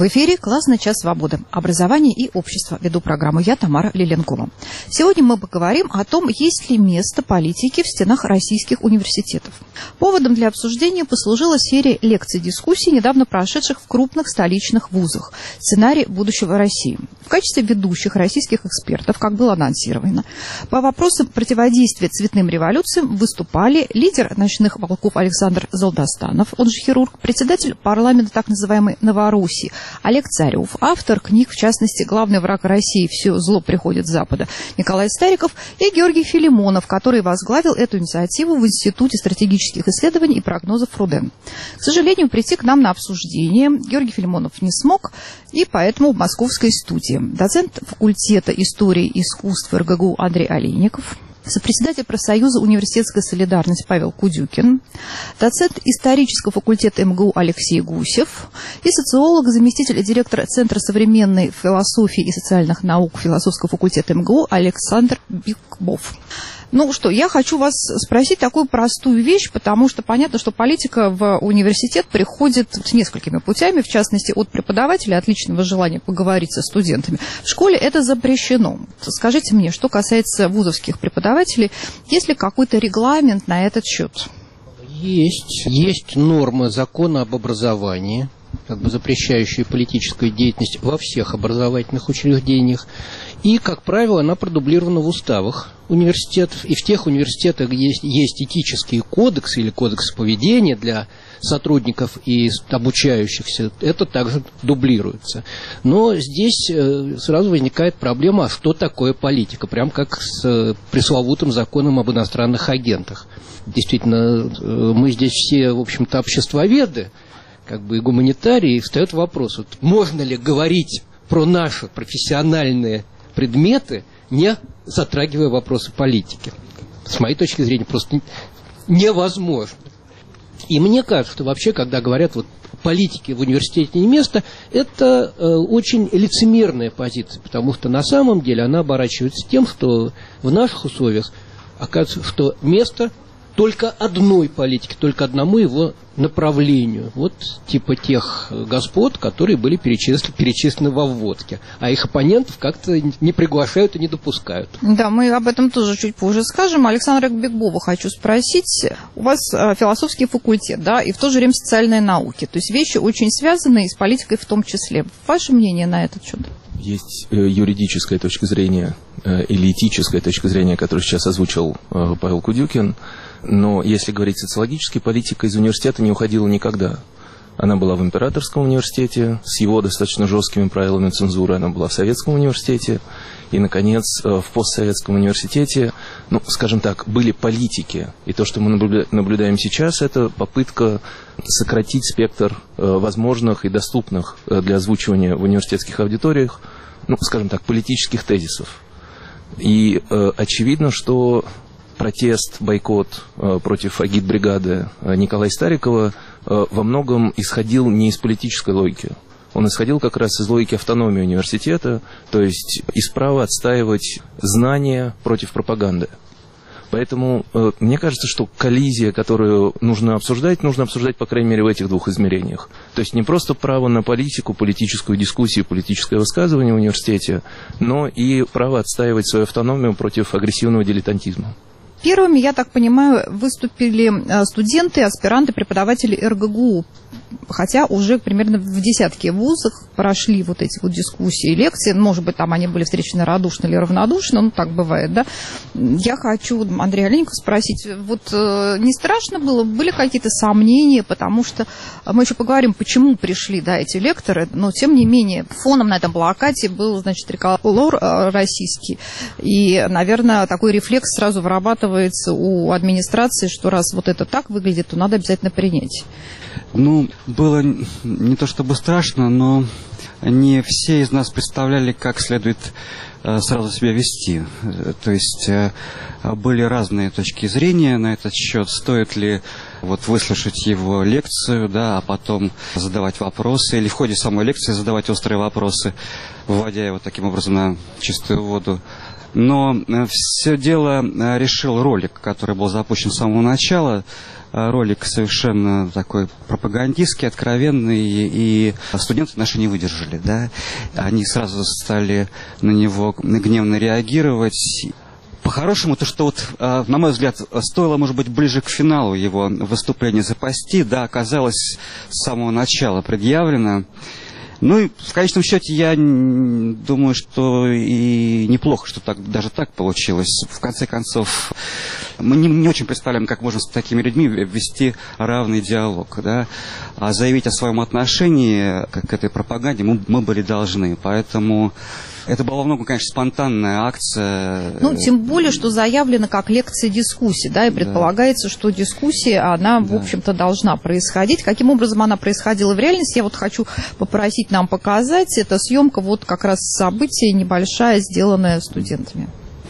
В эфире «Классный час свободы. Образование и общество». Веду программу я, Тамара Лиленкова. Сегодня мы поговорим о том, есть ли место политики в стенах российских университетов. Поводом для обсуждения послужила серия лекций-дискуссий, недавно прошедших в крупных столичных вузах. Сценарий будущего России. В качестве ведущих российских экспертов, как было анонсировано, по вопросам противодействия цветным революциям выступали лидер «Ночных волков» Александр Золдостанов, он же хирург, председатель парламента так называемой Новороссии Олег Царев, автор книг, в частности, «Главный враг России. Все зло приходит с Запада» Николай Стариков и Георгий Филимонов, который возглавил эту инициативу в Институте стратегических исследований и прогнозов РУДН. К сожалению, прийти к нам на обсуждение Георгий Филимонов не смог, и поэтому в московской студии доцент факультета истории и искусств РГГУ Андрей Олейников, сопредседатель профсоюза «Университетская солидарность» Павел Кудюкин, доцент исторического факультета МГУ Алексей Гусев и социолог, заместитель директора Центра современной философии и социальных наук философского факультета МГУ Александр Бикбов. Ну что, я хочу вас спросить такую простую вещь, потому что понятно, что политика в университет приходит с несколькими путями, в частности, от преподавателя, от личного желания поговорить со студентами. В школе это запрещено. Скажите мне, что касается вузовских преподавателей, есть ли какой-то регламент на этот счет? Есть нормы закона об образовании, запрещающие политическую деятельность во всех образовательных учреждениях. И, как правило, она продублирована в уставах университетов. И в тех университетах, где есть этические кодексы или кодексы поведения для сотрудников и обучающихся, это также дублируется. Но здесь сразу возникает проблема, а что такое политика? Прям как с пресловутым законом об иностранных агентах. Действительно, мы здесь все, в общем-то, обществоведы, и гуманитарии, и встает вопрос, можно ли говорить про наши профессиональные предметы, не затрагивая вопросы политики. С моей точки зрения, просто невозможно. И мне кажется, что вообще, когда говорят политики в университете не место, это очень лицемерная позиция, потому что на самом деле она оборачивается тем, что в наших условиях оказывается, что место только одной политики, только одному его направлению. Типа тех господ, которые были перечислены во вводке. А их оппонентов как-то не приглашают и не допускают. Да, мы об этом тоже чуть позже скажем. Александра Бикбова хочу спросить. У вас философский факультет, да, и в то же время социальные науки. То есть вещи очень связанные с политикой в том числе. Ваше мнение на этот счет? Есть юридическая точка зрения или этическая точка зрения, которую сейчас озвучил Павел Кудюкин. Но если говорить социологически, политика из университета не уходила никогда. Она была в Императорском университете с его достаточно жесткими правилами цензуры, она была в Советском университете. И, наконец, в постсоветском университете, скажем так, были политики. И то, что мы наблюдаем сейчас, это попытка сократить спектр возможных и доступных для озвучивания в университетских аудиториях, скажем так, политических тезисов. И очевидно, что протест, бойкот против агитбригады Николая Старикова во многом исходил не из политической логики. Он исходил как раз из логики автономии университета, то есть из права отстаивать знания против пропаганды. Поэтому мне кажется, что коллизия, которую нужно обсуждать, по крайней мере, в этих двух измерениях. То есть не просто право на политику, политическую дискуссию, политическое высказывание в университете, но и право отстаивать свою автономию против агрессивного дилетантизма. Первыми, я так понимаю, выступили студенты, аспиранты, преподаватели РГГУ, хотя уже примерно в десятке вузов прошли эти дискуссии и лекции. Может быть, там они были встречены радушно или равнодушно, так бывает, да. Я хочу Андрея Олейникова спросить, не страшно было, были какие-то сомнения, потому что мы еще поговорим, почему пришли, эти лекторы, но тем не менее фоном на этом плакате был, триколор российский, и, наверное, такой рефлекс сразу вырабатывается у администрации, что раз это так выглядит, то надо обязательно принять. Было не то чтобы страшно, но не все из нас представляли, как следует сразу себя вести. То есть были разные точки зрения на этот счет. Стоит ли выслушать его лекцию, а потом задавать вопросы, или в ходе самой лекции задавать острые вопросы, вводя его таким образом на чистую воду. Но все дело решил ролик, который был запущен с самого начала. Ролик совершенно такой пропагандистский, откровенный, и студенты наши не выдержали, да. Они сразу стали на него гневно реагировать. По-хорошему, то, что вот, на мой взгляд, стоило, может быть, ближе к финалу его выступления запасти, да, оказалось с самого начала предъявлено. Ну и в конечном счете я думаю, что и неплохо, что даже так получилось. В конце концов, мы не очень представляем, как можно с такими людьми вести равный диалог, да? А заявить о своем отношении к этой пропаганде мы были должны. Поэтому это была во многом, конечно, спонтанная акция. Ну, тем более, что заявлено как лекция-дискуссия, да, и предполагается, что дискуссия, она, в общем-то, должна происходить. Каким образом она происходила в реальности, я вот хочу попросить нам показать. Это съемка вот как раз события небольшая, сделанная студентами.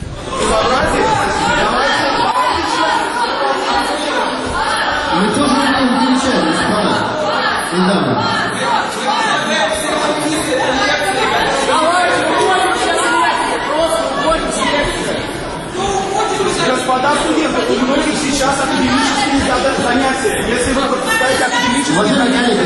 Мы тоже будем замечать, господа. Господа студенты, у многих сейчас академические занятия. Если вы пропускаете академические занятия,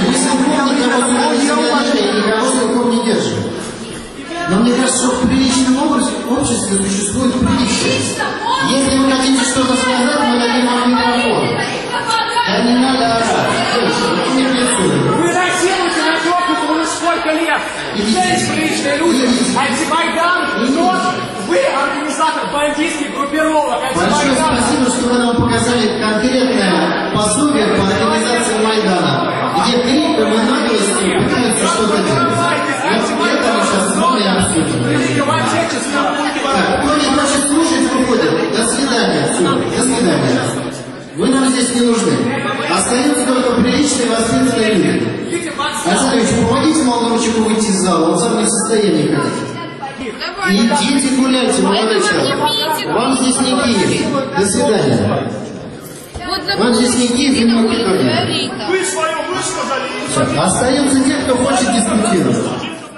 никого целиком не держим. Но мне кажется, что в приличном обществе существует приличие. Если вы хотите что-то сказать, мы дадим вам микрофон. Да не надо орать. Вы насилуете на трёпку уже сколько лет. Здесь приличные люди. Антимайдан, но вы организатор бандитских группировок. Большое спасибо, что вы нам показали конкретное пособие по организации Майдана, где криком и наглостью пытаются что-то делать. Вот это мы сейчас с вами обсудим. Так, кто не хочет слушать, выходит. До свидания. Все, до свидания. Вы нам здесь не нужны. Остаются только приличные воспитанные люди. Александрович, помогите молодому человеку выйти из зала, он сам не в состоянии ходить. Идите гуляйте, молодой человек. Вам здесь не Киев. До свидания. Вам здесь не Киев, не Македония. Вы свое высказали. Остаются те, кто хочет дискутировать.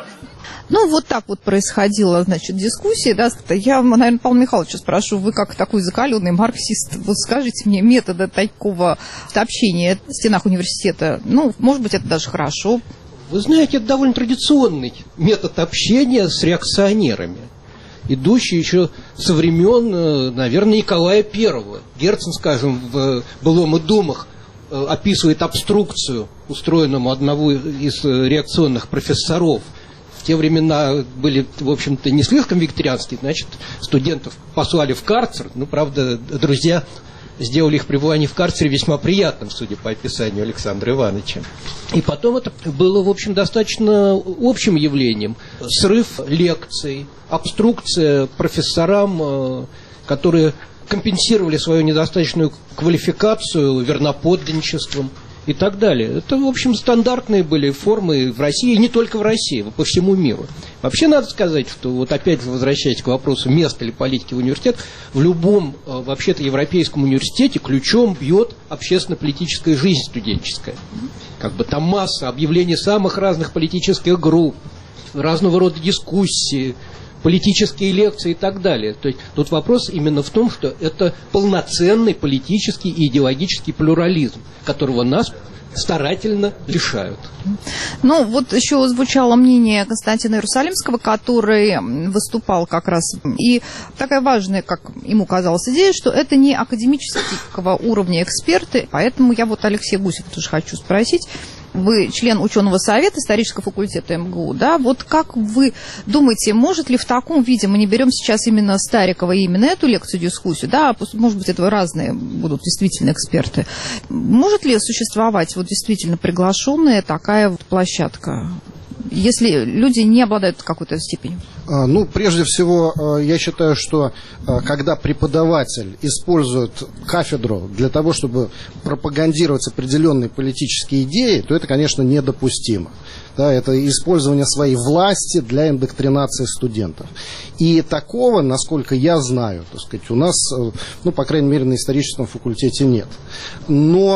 Ну, вот так вот происходила, значит, дискуссия, да. Я, наверное, Павла Михайловича спрошу, вы как такой закаленный марксист, вот скажите мне метода такого общения в стенах университета, ну, может быть, это даже хорошо. Вы знаете, это довольно традиционный метод общения с реакционерами, идущий еще со времен, наверное, Николая I. Герцен, скажем, в «Былом и думах» описывает обструкцию, устроенную одного из реакционных профессоров. В те времена были, в общем-то, не слишком викторианские, значит, студентов послали в карцер. Ну, правда, друзья сделали их пребывание в карцере весьма приятным, судя по описанию Александра Ивановича. И потом это было, в общем, достаточно общим явлением. Срыв лекций, обструкция профессорам, которые компенсировали свою недостаточную квалификацию верноподданничеством и так далее. Это, в общем, стандартные были формы в России, и не только в России, по всему миру. Вообще, надо сказать, что, вот опять возвращаясь к вопросу места или политики в университет, в любом, вообще-то, европейском университете ключом бьет общественно-политическая жизнь студенческая. Как бы там масса объявлений самых разных политических групп, разного рода дискуссии, политические лекции и так далее. То есть тут вопрос именно в том, что это полноценный политический и идеологический плюрализм, которого нас старательно лишают. Ну, вот еще звучало мнение Константина Иерусалимского, который выступал как раз. И такая важная, как ему казалось, идея, что это не академического уровня эксперты, поэтому я вот Алексея Гусева тоже хочу спросить. Вы член ученого совета исторического факультета МГУ, да? Вот как вы думаете, может ли в таком виде, мы не берем сейчас именно Старикова и именно эту лекцию-дискуссию, да, может быть, это разные будут действительно эксперты, может ли существовать вот действительно приглашенная такая вот площадка, если люди не обладают какой-то степенью? Ну, прежде всего, я считаю, что когда преподаватель использует кафедру для того, чтобы пропагандировать определенные политические идеи, то это, конечно, недопустимо. Да, это использование своей власти для индоктринации студентов. И такого, насколько я знаю, так сказать, у нас, ну, по крайней мере, на историческом факультете нет. Но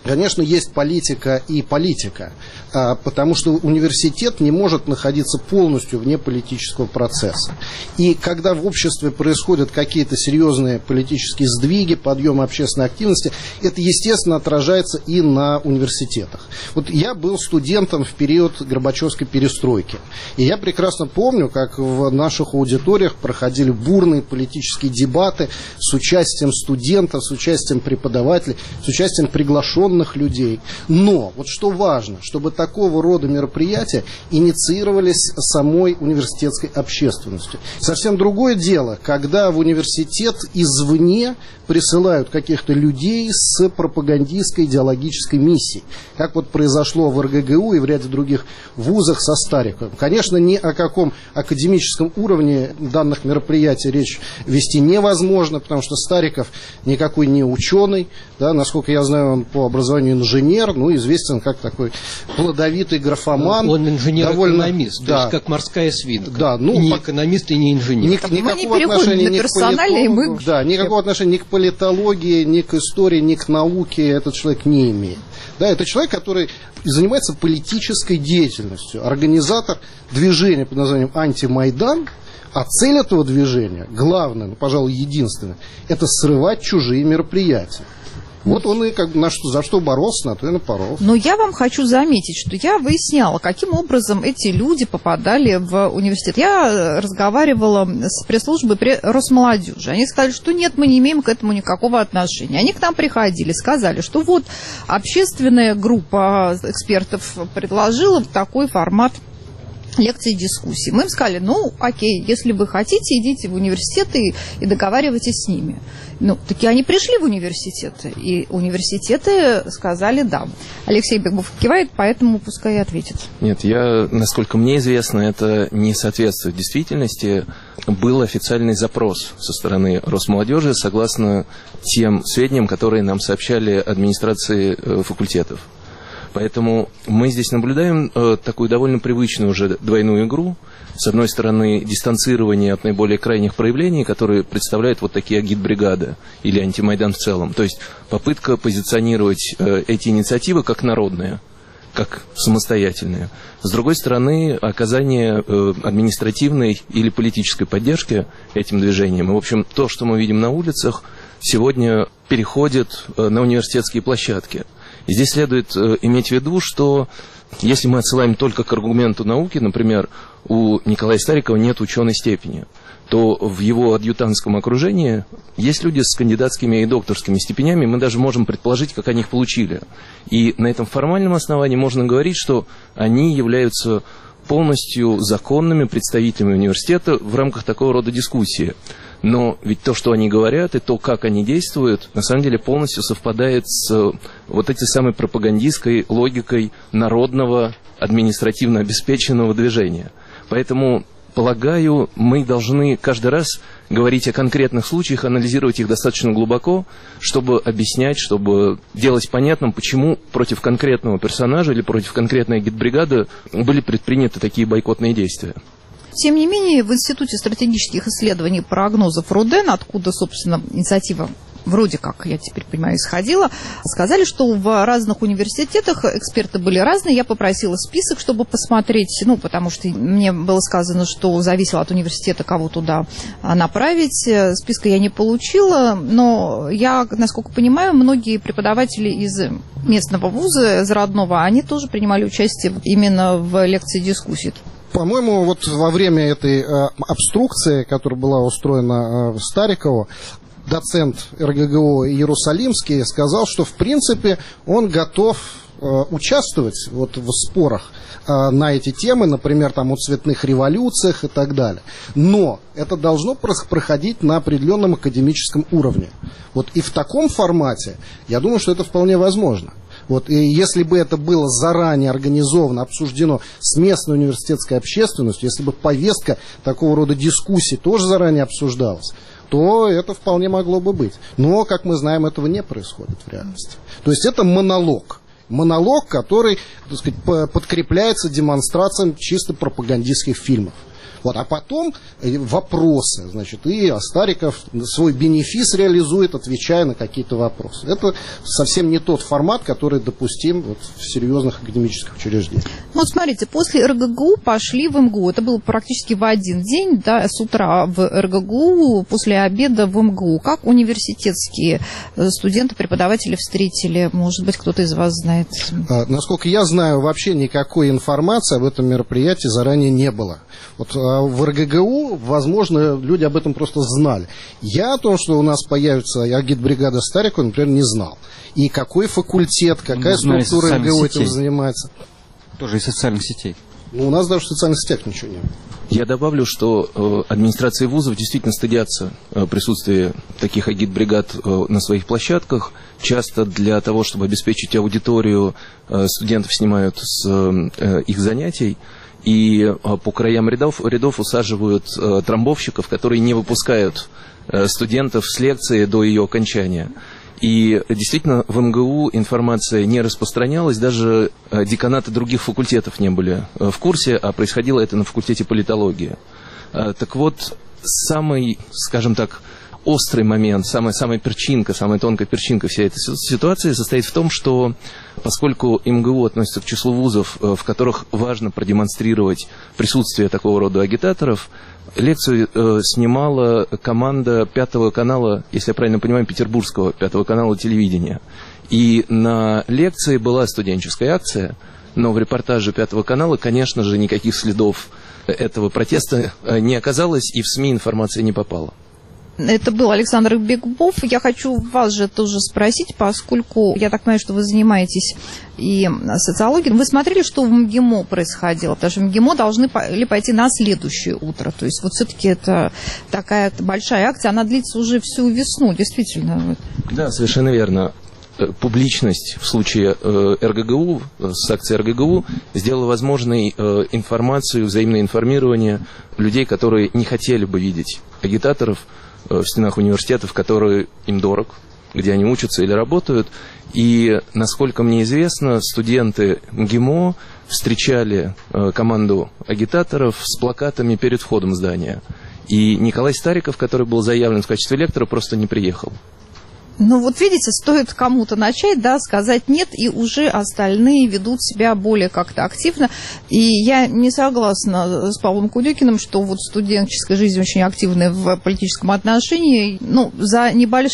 Конечно, есть политика и политика, потому что университет не может находиться полностью вне политического процесса. И когда в обществе происходят какие-то серьезные политические сдвиги, подъем общественной активности, это, естественно, отражается и на университетах. Вот я был студентом в период Горбачевской перестройки, и я прекрасно помню, как в наших аудиториях проходили бурные политические дебаты с участием студентов, с участием преподавателей, с участием приглашенных людей. Но, вот что важно, чтобы такого рода мероприятия инициировались самой университетской общественностью. Совсем другое дело, когда в университет извне присылают каких-то людей с пропагандистской идеологической миссией, как вот произошло в РГГУ и в ряде других вузах со Стариковым. Конечно, ни о каком академическом уровне данных мероприятий речь вести невозможно, потому что Стариков никакой не ученый, да, насколько я знаю, он по образованию инженер, ну, известен как такой плодовитый графоман. Он инженер-экономист, да, то есть как морская свинка. Да, ну, не экономист и не инженер. Никакого отношения ни к политологии, да, никакого отношения ни к политологии, ни к истории, ни к науке этот человек не имеет. Да, это человек, который занимается политической деятельностью, организатор движения под названием «Антимайдан», а цель этого движения, главное, ну, пожалуй, единственное, это срывать чужие мероприятия. Вот он и как бы за что боролся, на то и напоролся. Но я вам хочу заметить, что я выясняла, каким образом эти люди попадали в университет. Я разговаривала с пресс-службой при Росмолодежи. Они сказали, что нет, мы не имеем к этому никакого отношения. Они к нам приходили, сказали, что вот общественная группа экспертов предложила такой формат лекции и дискуссии. Мы им сказали, ну, окей, если вы хотите, идите в университеты и договаривайтесь с ними. Ну, таки они пришли в университеты, и университеты сказали да. Алексей Бегбов кивает, поэтому пускай и ответит. Нет, насколько мне известно, это не соответствует действительности. Был официальный запрос со стороны Росмолодежи, согласно тем сведениям, которые нам сообщали администрации факультетов. Поэтому мы здесь наблюдаем такую довольно привычную уже двойную игру. С одной стороны, дистанцирование от наиболее крайних проявлений, которые представляют вот такие агитбригады или антимайдан в целом. То есть попытка позиционировать эти инициативы как народные, как самостоятельные. С другой стороны, оказание административной или политической поддержки этим движением. И, в общем, то, что мы видим на улицах, сегодня переходит на университетские площадки. И здесь следует иметь в виду, что если мы отсылаем только к аргументу науки, например, у Николая Старикова нет ученой степени, то в его адъютантском окружении есть люди с кандидатскими и докторскими степенями, мы даже можем предположить, как они их получили. И на этом формальном основании можно говорить, что они являются полностью законными представителями университета в рамках такого рода дискуссии. Но ведь то, что они говорят, и то, как они действуют, на самом деле полностью совпадает с вот этой самой пропагандистской логикой народного административно обеспеченного движения. Поэтому, полагаю, мы должны каждый раз говорить о конкретных случаях, анализировать их достаточно глубоко, чтобы объяснять, чтобы делать понятным, почему против конкретного персонажа или против конкретной агитбригады были предприняты такие бойкотные действия. Тем не менее, в Институте стратегических исследований и прогнозов РУДН, откуда, собственно, инициатива вроде как, я теперь понимаю, исходила, сказали, что в разных университетах эксперты были разные. Я попросила список, чтобы посмотреть, ну, потому что мне было сказано, что зависело от университета, кого туда направить. Списка я не получила, но я, насколько понимаю, многие преподаватели из местного вуза, из родного, они тоже принимали участие именно в лекции и дискуссии. По-моему, вот во время этой обструкции, которая была устроена Старикову, доцент РГГУ Иерусалимский сказал, что в принципе он готов участвовать вот в спорах на эти темы, например, там, о цветных революциях и так далее. Но это должно проходить на определенном академическом уровне. Вот и в таком формате, я думаю, что это вполне возможно. Вот, и если бы это было заранее организовано, обсуждено с местной университетской общественностью, если бы повестка такого рода дискуссий тоже заранее обсуждалась, то это вполне могло бы быть. Но, как мы знаем, этого не происходит в реальности. То есть это монолог. Монолог, который, так сказать, подкрепляется демонстрацией чисто пропагандистских фильмов. Вот, а потом вопросы, значит, и Стариков свой бенефис реализует, отвечая на какие-то вопросы. Это совсем не тот формат, который допустим вот в серьезных академических учреждениях. Ну, вот смотрите, после РГГУ пошли в МГУ. Это было практически в один день, да, с утра в РГГУ, после обеда в МГУ. Как университетские студенты, преподаватели встретили? Может быть, кто-то из вас знает? Насколько я знаю, вообще никакой информации об этом мероприятии заранее не было. Вот в РГГУ, возможно, люди об этом просто знали. Я о том, что у нас появится агитбригада Старикова, например, не знал. И какой факультет, какая структура РГГУ этим занимается. Тоже из социальных сетей. Ну, у нас даже в социальных сетях ничего нет. Я добавлю, что администрации вузов действительно стыдятся присутствия таких агитбригад на своих площадках. Часто для того, чтобы обеспечить аудиторию, студентов снимают с их занятий. И по краям рядов усаживают трамбовщиков, которые не выпускают студентов с лекции до ее окончания. И действительно в МГУ информация не распространялась, даже деканаты других факультетов не были в курсе, а происходило это на факультете политологии. Так вот, самый, скажем так, острый момент, самая тонкая перчинка всей этой ситуации состоит в том, что поскольку МГУ относится к числу вузов, в которых важно продемонстрировать присутствие такого рода агитаторов, лекцию снимала команда 5 канала, если я правильно понимаю, петербургского 5 канала телевидения. И на лекции была студенческая акция, но в репортаже 5 канала, конечно же, никаких следов этого протеста не оказалось, и в СМИ информация не попала. Это был Александр Бекбов. Я хочу вас же тоже спросить, поскольку я так понимаю, что вы занимаетесь и социологией. Вы смотрели, что в МГИМО происходило? Потому что в МГИМО должны пойти на следующее утро. То есть вот все-таки это такая большая акция, она длится уже всю весну, действительно. Да, совершенно верно. Публичность в случае РГГУ, с акцией РГГУ, сделала возможной информацию, взаимное информирование людей, которые не хотели бы видеть агитаторов в стенах университетов, которые им дорог, где они учатся или работают. И, насколько мне известно, студенты МГИМО встречали команду агитаторов с плакатами перед входом в здание. И Николай Стариков, который был заявлен в качестве лектора, просто не приехал. Ну вот видите, стоит кому-то начать, да, сказать нет, и уже остальные ведут себя более как-то активно. И я не согласна с Павлом Кудюкиным, что вот студенческая жизнь очень активная в политическом отношении. Ну, за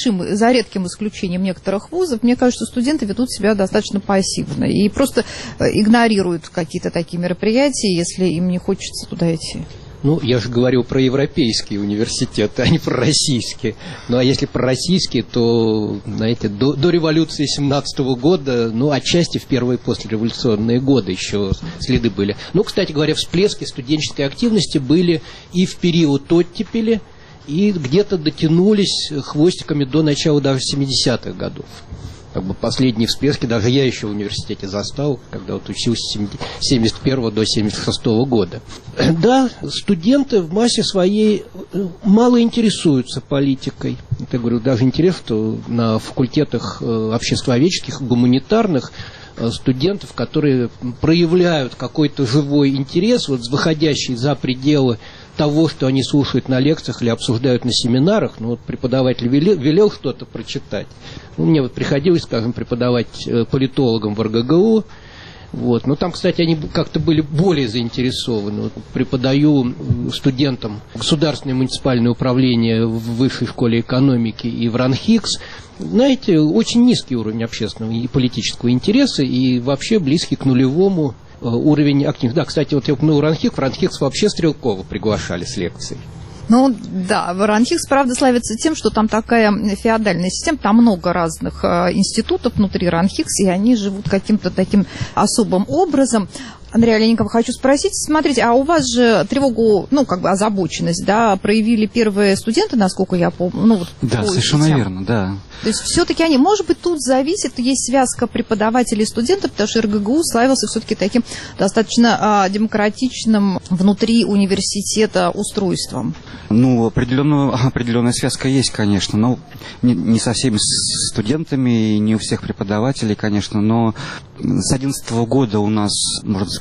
редким исключением некоторых вузов, мне кажется, что студенты ведут себя достаточно пассивно и просто игнорируют какие-то такие мероприятия, если им не хочется туда идти. Ну, я же говорил про европейские университеты, а не про российские. Ну, а если про российские, то, знаете, до революции 17-го года, ну, отчасти в первые послереволюционные годы еще следы были. Ну, кстати говоря, всплески студенческой активности были и в период оттепели, и где-то дотянулись хвостиками до начала даже 70-х годов. Как бы последние всплески даже я еще в университете застал, когда вот учился с 71 до 76 года. Да, студенты в массе своей мало интересуются политикой. Я говорю, даже интересно, что на факультетах обществоведческих, гуманитарных студентов, которые проявляют какой-то живой интерес, вот выходящий за пределы того, что они слушают на лекциях или обсуждают на семинарах. Ну, вот преподаватель велел что-то прочитать. Ну, мне вот приходилось, скажем, преподавать политологам в РГГУ. Вот. Но там, кстати, они как-то были более заинтересованы. Вот преподаю студентам государственное муниципальное управление в Высшей школе экономики и в РАНХИКС. Знаете, очень низкий уровень общественного и политического интереса и вообще близкий к нулевому уровень активности. Да, кстати, вот я упомянул РАНХИКС. В РАНХИКС вообще Стрелкова приглашали с лекцией. Ну, да, РАНХИКС, правда, славится тем, что там такая феодальная система, там много разных институтов внутри РАНХИКС, и они живут каким-то таким особым образом. Андрей Олейников, хочу спросить, смотрите, а у вас же тревогу, ну, как бы озабоченность, да, проявили первые студенты, насколько я помню? Ну, вот, да, совершенно верно, да. То есть все-таки они, может быть, тут зависит, есть связка преподавателей и студентов, потому что РГГУ славился все-таки таким достаточно демократичным внутри университета устройством. Ну, определенная связка есть, конечно, но не со всеми студентами и не у всех преподавателей, конечно, но с 2011 года у нас, можно сказать,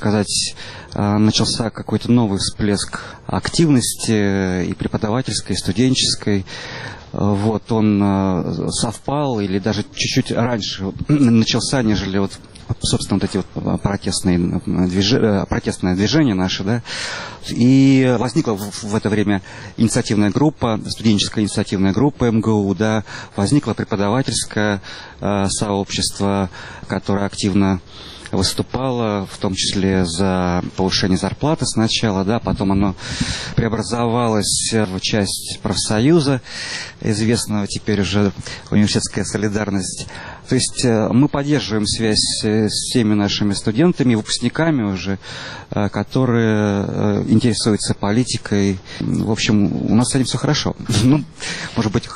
сказать, начался какой-то новый всплеск активности и преподавательской, и студенческой. Вот, он совпал или даже чуть-чуть раньше начался, нежели вот, собственно, вот эти вот протестное движение наше, да. И возникла в это время инициативная группа, студенческая инициативная группа МГУ, да, возникло преподавательское сообщество, которое активно выступала, в том числе за повышение зарплаты сначала, да, потом оно преобразовалось в часть профсоюза, известного теперь уже университетская солидарность. То есть мы поддерживаем связь с теми нашими студентами, выпускниками уже, которые интересуются политикой. В общем, у нас с этим все хорошо. Ну, может быть,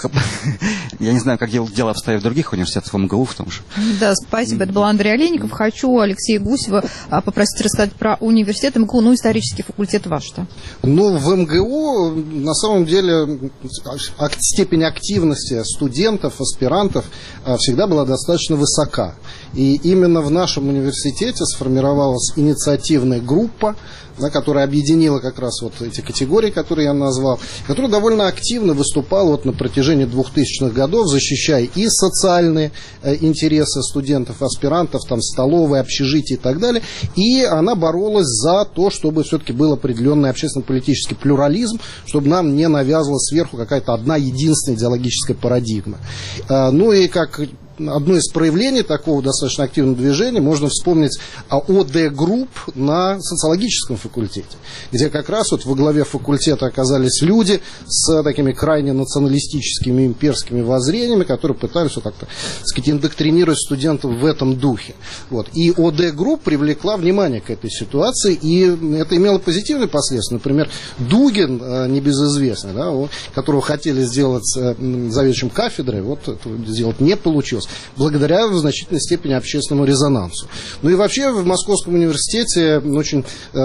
я не знаю, как дело обстоят в других университетах, в МГУ в том же. Да, спасибо. Это был Андрей Олейников. Хочу Алексея Гусева попросить рассказать про университет МГУ, ну, исторический факультет ваш-то. Ну, в МГУ, на самом деле, степень активности студентов, аспирантов всегда была достаточно высока. И именно в нашем университете сформировалась инициативная группа, да, которая объединила как раз вот эти категории, которые я назвал, которая довольно активно выступала вот на протяжении 2000-х годов, защищая и социальные интересы студентов, аспирантов, там, столовые, общежития и так далее. И она боролась за то, чтобы все-таки был определенный общественно-политический плюрализм, чтобы нам не навязывала сверху какая-то одна единственная идеологическая парадигма. Ну и как одно из проявлений такого достаточно активного движения можно вспомнить ОД-групп на социологическом факультете, где как раз вот во главе факультета оказались люди с такими крайне националистическими имперскими воззрениями, которые пытались вот так-то, так сказать, индоктринировать студентов в этом духе. Вот. И ОД-групп привлекла внимание к этой ситуации, и это имело позитивные последствия. Например, Дугин, небезызвестный, да, которого хотели сделать заведующим кафедрой, вот это сделать не получилось, благодаря в значительной степени общественному резонансу. Ну и вообще в Московском университете очень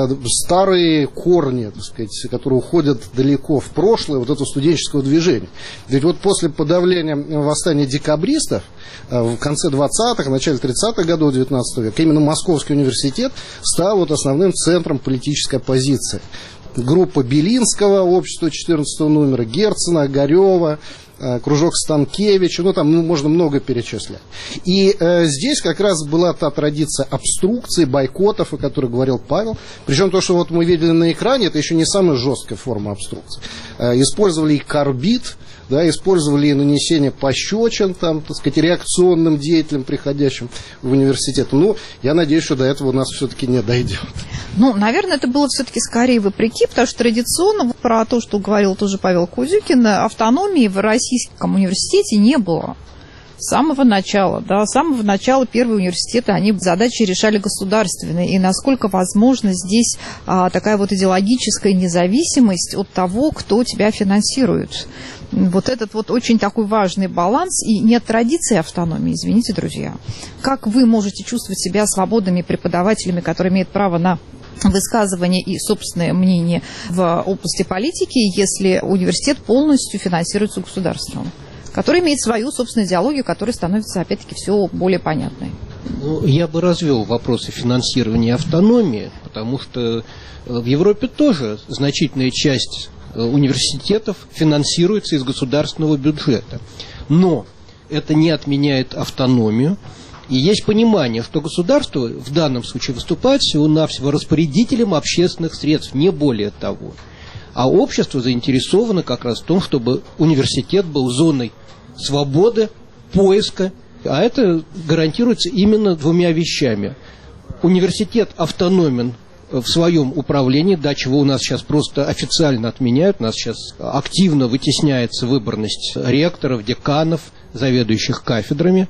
старые корни, так сказать, которые уходят далеко в прошлое вот этого студенческого движения. Ведь вот после подавления восстания декабристов в конце 20-х, начале 30-х годов 19 века именно Московский университет стал вот основным центром политической оппозиции. Группа Белинского, общество 14 номера, Герцена, Огарева, кружок Станкевича, ну там можно много перечислять. И здесь как раз была та традиция обструкции, бойкотов, о которой говорил Павел. Причем то, что вот мы видели на экране, это еще не самая жесткая форма обструкции. Использовали и карбид, да, использовали и нанесение пощечин, там, так сказать, реакционным деятелям, приходящим в университет. Ну, я надеюсь, что до этого у нас все-таки не дойдет. Ну, наверное, это было все-таки скорее вопреки, потому что традиционно, про то, что говорил тоже Павел Кудюкин, автономии в Российском университете не было. С самого начала, да, с самого начала первые университеты, они задачи решали государственные. И насколько возможно здесь такая вот идеологическая независимость от того, кто тебя финансирует. Вот этот вот очень такой важный баланс, и нет традиции автономии, извините, друзья. Как вы можете чувствовать себя свободными преподавателями, которые имеют право на высказывание и собственное мнение в области политики, если университет полностью финансируется государством, который имеет свою собственную идеологию, которая становится, опять-таки, все более понятной? Ну, я бы развел вопросы финансирования и автономии, потому что в Европе тоже значительная часть университетов финансируется из государственного бюджета. Но это не отменяет автономию. И есть понимание, что государство в данном случае выступает всего-навсего распорядителем общественных средств, не более того. А общество заинтересовано как раз в том, чтобы университет был зоной свободы, поиска. А это гарантируется именно двумя вещами. Университет автономен в своем управлении, да, чего у нас сейчас просто официально отменяют. У нас сейчас активно вытесняется выборность ректоров, деканов, заведующих кафедрами.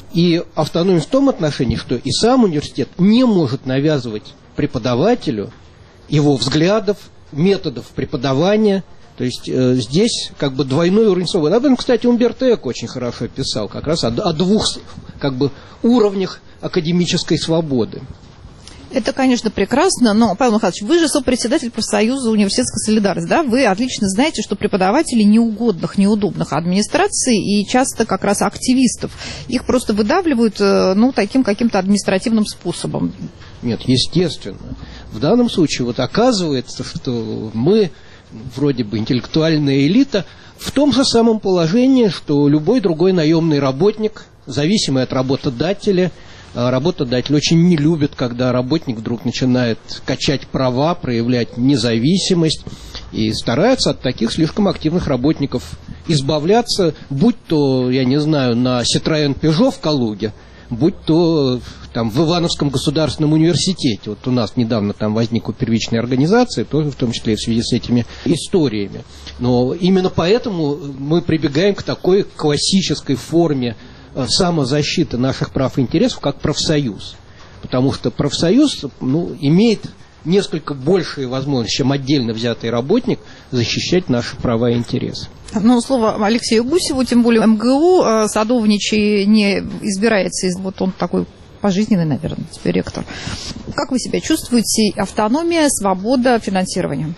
И автономия в том отношении, что и сам университет не может навязывать преподавателю его взглядов, методов преподавания. То есть здесь как бы двойной уровень свободы. Об этом, кстати, Умберто Эко очень хорошо писал, как раз о двух как бы уровнях академической свободы. Это, конечно, прекрасно, но, Павел Михайлович, вы же сопредседатель профсоюза «Университетская солидарность», да? Вы отлично знаете, что преподаватели неугодных, неудобных администрации и часто как раз активистов, их просто выдавливают, таким каким-то административным способом. Нет, естественно. В данном случае вот оказывается, что мы, вроде бы интеллектуальная элита, в том же самом положении, что любой другой наемный работник, зависимый от работодателя. Работодатель очень не любит, когда работник вдруг начинает качать права, проявлять независимость, и стараются от таких слишком активных работников избавляться, будь то, я не знаю, на Citroën Peugeot в Калуге, будь то там в Ивановском государственном университете. Вот у нас недавно там возникла первичная организация, тоже в том числе в связи с этими историями. Но именно поэтому мы прибегаем к такой классической форме самозащиты наших прав и интересов, как профсоюз. Потому что профсоюз имеет несколько большие возможности, чем отдельно взятый работник, защищать наши права и интересы. Слово Алексею Гусеву, тем более МГУ, садовничий не избирается, вот он такой пожизненный, наверное, теперь ректор. Как вы себя чувствуете? Автономия, свобода, финансирование?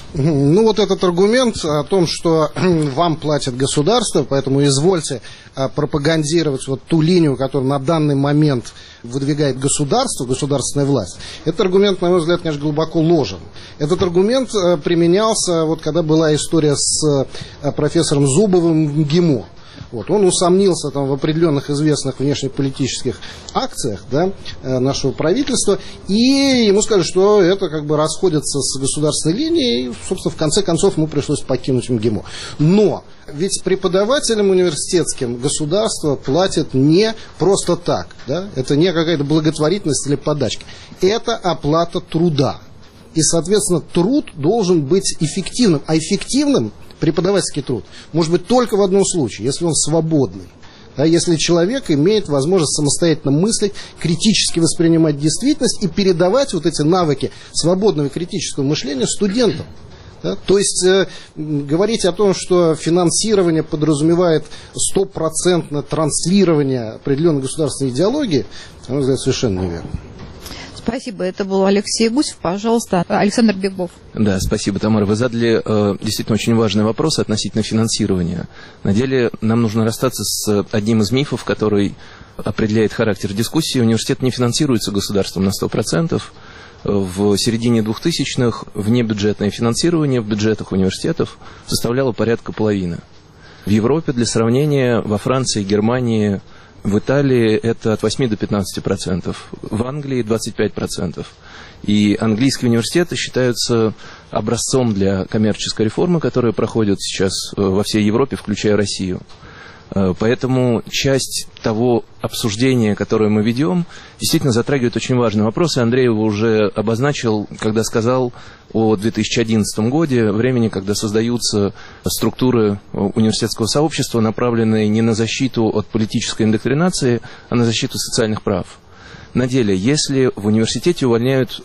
Вот этот аргумент о том, что вам платит государство, поэтому извольте пропагандировать вот ту линию, которую на данный момент выдвигает государство, государственная власть, этот аргумент, на мой взгляд, конечно, глубоко ложен. Этот аргумент применялся, вот когда была история с профессором Зубовым в МГИМО. Он усомнился там в определенных известных внешнеполитических акциях, да, нашего правительства, и ему сказали, что это как бы расходится с государственной линией, и, собственно, в конце концов ему пришлось покинуть МГИМО. Но ведь преподавателям университетским государство платит не просто так, да? Это не какая-то благотворительность или подачки, это оплата труда. И, соответственно, труд должен быть эффективным, а эффективным преподавательский труд может быть только в одном случае, если он свободный. Да, если человек имеет возможность самостоятельно мыслить, критически воспринимать действительность и передавать вот эти навыки свободного и критического мышления студентам. Да? То есть говорить о том, что финансирование подразумевает стопроцентное транслирование определенной государственной идеологии, на мой взгляд, совершенно неверно. Спасибо. Это был Алексей Гусев. Пожалуйста, Александр Бекбов. Да, спасибо, Тамара. Вы задали действительно очень важный вопрос относительно финансирования. На деле нам нужно расстаться с одним из мифов, который определяет характер дискуссии. Университет не финансируется государством на 100%. В середине 2000-х внебюджетное финансирование в бюджетах университетов составляло порядка половины. В Европе, для сравнения, во Франции, Германии, в Италии это от 8 до 15%, в Англии 25%. И английские университеты считаются образцом для коммерческой реформы, которая проходит сейчас во всей Европе, включая Россию. Поэтому часть того обсуждения, которое мы ведем, действительно затрагивает очень важный вопрос. И Андрей его уже обозначил, когда сказал о 2011 году, времени, когда создаются структуры университетского сообщества, направленные не на защиту от политической индоктринации, а на защиту социальных прав. На деле, если в университете увольняют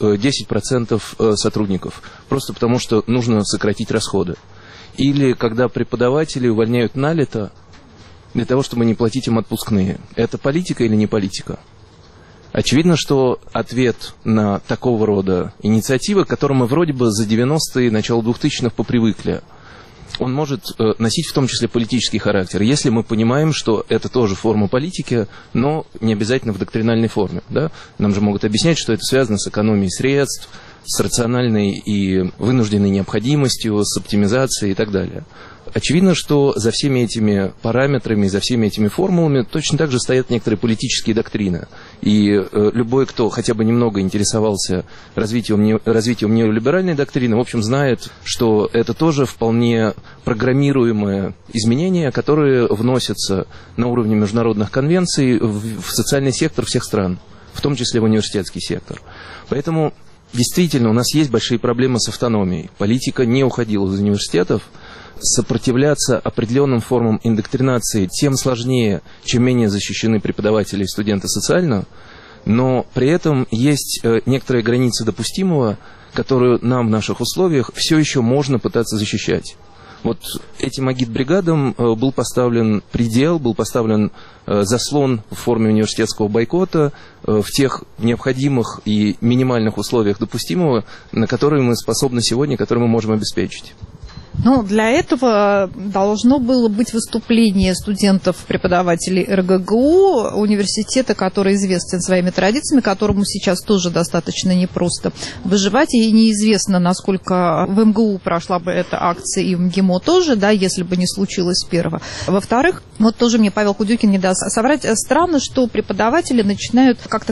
10% сотрудников, просто потому что нужно сократить расходы, или когда преподаватели увольняют налито, для того, чтобы не платить им отпускные. Это политика или не политика? Очевидно, что ответ на такого рода инициативы, к которым мы вроде бы за 90-е, начало 2000-х попривыкли, он может носить в том числе политический характер, если мы понимаем, что это тоже форма политики, но не обязательно в доктринальной форме. Да? Нам же могут объяснять, что это связано с экономией средств, с рациональной и вынужденной необходимостью, с оптимизацией и так далее. Очевидно, что за всеми этими параметрами, за всеми этими формулами точно так же стоят некоторые политические доктрины. И любой, кто хотя бы немного интересовался развитием неолиберальной доктрины, в общем, знает, что это тоже вполне программируемые изменения, которые вносятся на уровне международных конвенций в социальный сектор всех стран, в том числе в университетский сектор. Поэтому действительно у нас есть большие проблемы с автономией. Политика не уходила из университетов. Сопротивляться определенным формам индоктринации тем сложнее, чем менее защищены преподаватели и студенты социально, но при этом есть некоторые границы допустимого, которую нам в наших условиях все еще можно пытаться защищать. Вот этим агитбригадам был поставлен предел, был поставлен заслон в форме университетского бойкота в тех необходимых и минимальных условиях допустимого, на которые мы способны сегодня, которые мы можем обеспечить. Ну, для этого должно было быть выступление студентов, преподавателей РГГУ, университета, который известен своими традициями, которому сейчас тоже достаточно непросто выживать. И неизвестно, насколько в МГУ прошла бы эта акция, и в МГИМО тоже, да, если бы не случилось первого. Во-вторых, вот тоже мне Павел Кудюкин не даст соврать, странно, что преподаватели начинают как-то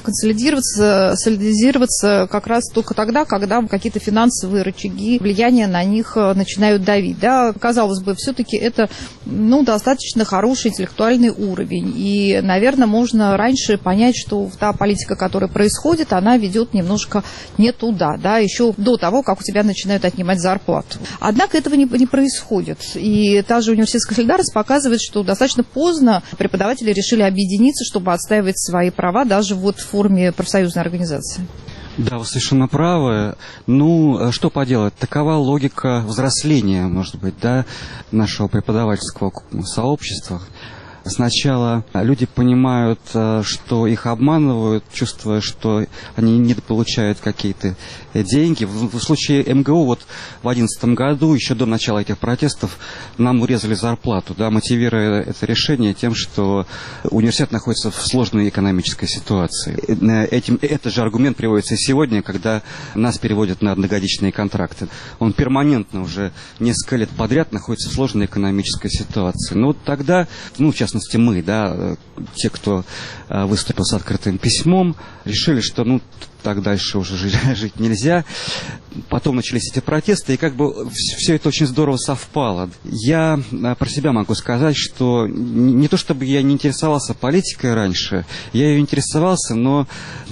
солидизироваться как раз только тогда, когда какие-то финансовые рычаги влияния на них начинают давить. Да, казалось бы, все-таки это достаточно хороший интеллектуальный уровень. И, наверное, можно раньше понять, что та политика, которая происходит, она ведет немножко не туда, да, еще до того, как у тебя начинают отнимать зарплату. Однако этого не происходит. И та же университетская солидарность показывает, что достаточно поздно преподаватели решили объединиться, чтобы отстаивать свои права даже вот в форме профсоюзной организации. Да, вы совершенно правы. Что поделать? Такова логика взросления, может быть, да, нашего преподавательского сообщества. Сначала люди понимают, что их обманывают, чувствуя, что они недополучают какие-то деньги. В случае МГУ в 2011 году, еще до начала этих протестов, нам урезали зарплату, да, мотивируя это решение тем, что университет находится в сложной экономической ситуации. Этот же аргумент приводится и сегодня, когда нас переводят на одногодичные контракты. Он перманентно уже несколько лет подряд находится в сложной экономической ситуации. Тогда, в частности, мы, да, те, кто выступил с открытым письмом, решили, что так дальше уже жить нельзя. Потом начались эти протесты, и все это очень здорово совпало. Я про себя могу сказать, что не то чтобы я не интересовался политикой раньше, я ее интересовался, но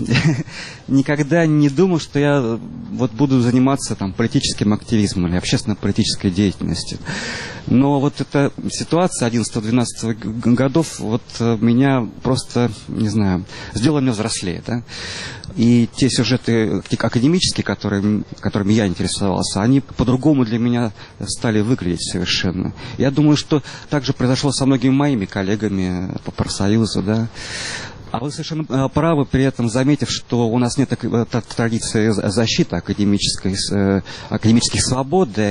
никогда не думал, что я буду заниматься политическим активизмом или общественно-политической деятельностью. Но эта ситуация 11-12 годов меня просто, не знаю, сделала меня взрослее, да? И те сюжеты академические, которыми я интересовался, они по-другому для меня стали выглядеть совершенно. Я думаю, что так же произошло со многими моими коллегами по профсоюзу, да. А вы совершенно правы, при этом заметив, что у нас нет традиции защиты академических свобод, да,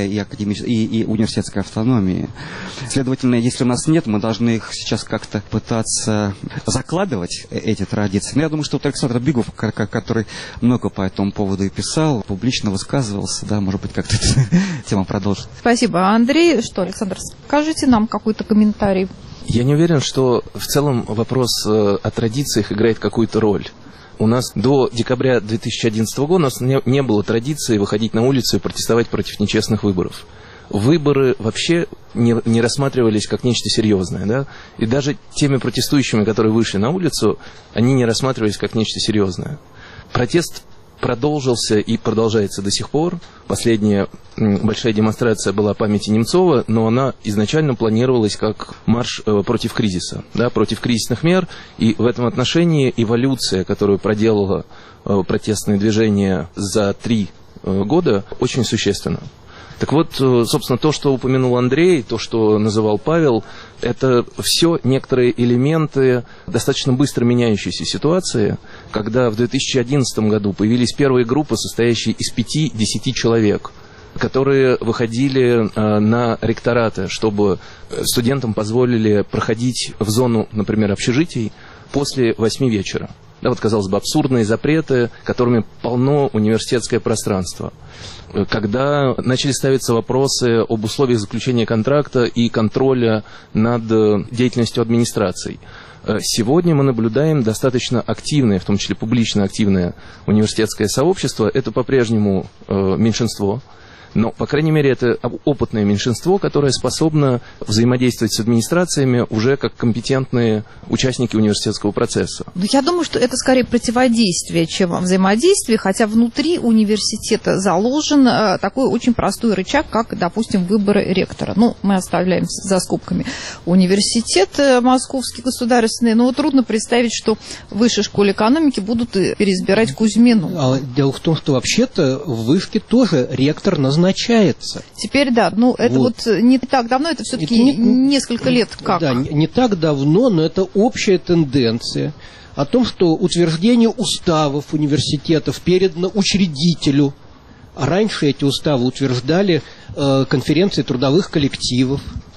и университетской автономии. Следовательно, если у нас нет, мы должны их сейчас как-то пытаться закладывать, эти традиции. Но я думаю, что Александр Бигов, который много по этому поводу и писал, публично высказывался, да, может быть, как-то эту тему продолжит. Спасибо. Андрей, Александр, скажите нам какой-то комментарий. Я не уверен, что в целом вопрос о традициях играет какую-то роль. У нас до декабря 2011 года у нас не было традиции выходить на улицу и протестовать против нечестных выборов. Выборы вообще не рассматривались как нечто серьезное, да? И даже теми протестующими, которые вышли на улицу, они не рассматривались как нечто серьезное. Протест продолжился и продолжается до сих пор. Последняя большая демонстрация была памяти Немцова, но она изначально планировалась как марш против кризиса, да, против кризисных мер. И в этом отношении эволюция, которую проделало протестное движение за 3 года, очень существенна. Так вот, собственно, то, что упомянул Андрей, то, что называл Павел, это все некоторые элементы достаточно быстро меняющейся ситуации, когда в 2011 году появились первые группы, состоящие из 5-10 человек, которые выходили на ректораты, чтобы студентам позволили проходить в зону, например, общежитий после 8 вечера. Да, казалось бы, абсурдные запреты, которыми полно университетское пространство. Когда начали ставиться вопросы об условиях заключения контракта и контроля над деятельностью администраций. Сегодня мы наблюдаем достаточно активное, в том числе публично активное университетское сообщество. Это по-прежнему меньшинство. Но, по крайней мере, это опытное меньшинство, которое способно взаимодействовать с администрациями уже как компетентные участники университетского процесса. Я думаю, что это скорее противодействие, чем взаимодействие, хотя внутри университета заложен такой очень простой рычаг, как, допустим, выборы ректора. Мы оставляем за скобками университет Московский государственный, но трудно представить, что в высшей школе экономики будут переизбирать Кузьмину. Дело в том, что вообще-то в вышке тоже ректор назначен назначается. Теперь да, это вот не так давно, это все-таки несколько лет как. Да, не так давно, но это общая тенденция о том, что утверждение уставов университетов передано учредителю. А раньше эти уставы утверждали конференции трудовых коллективов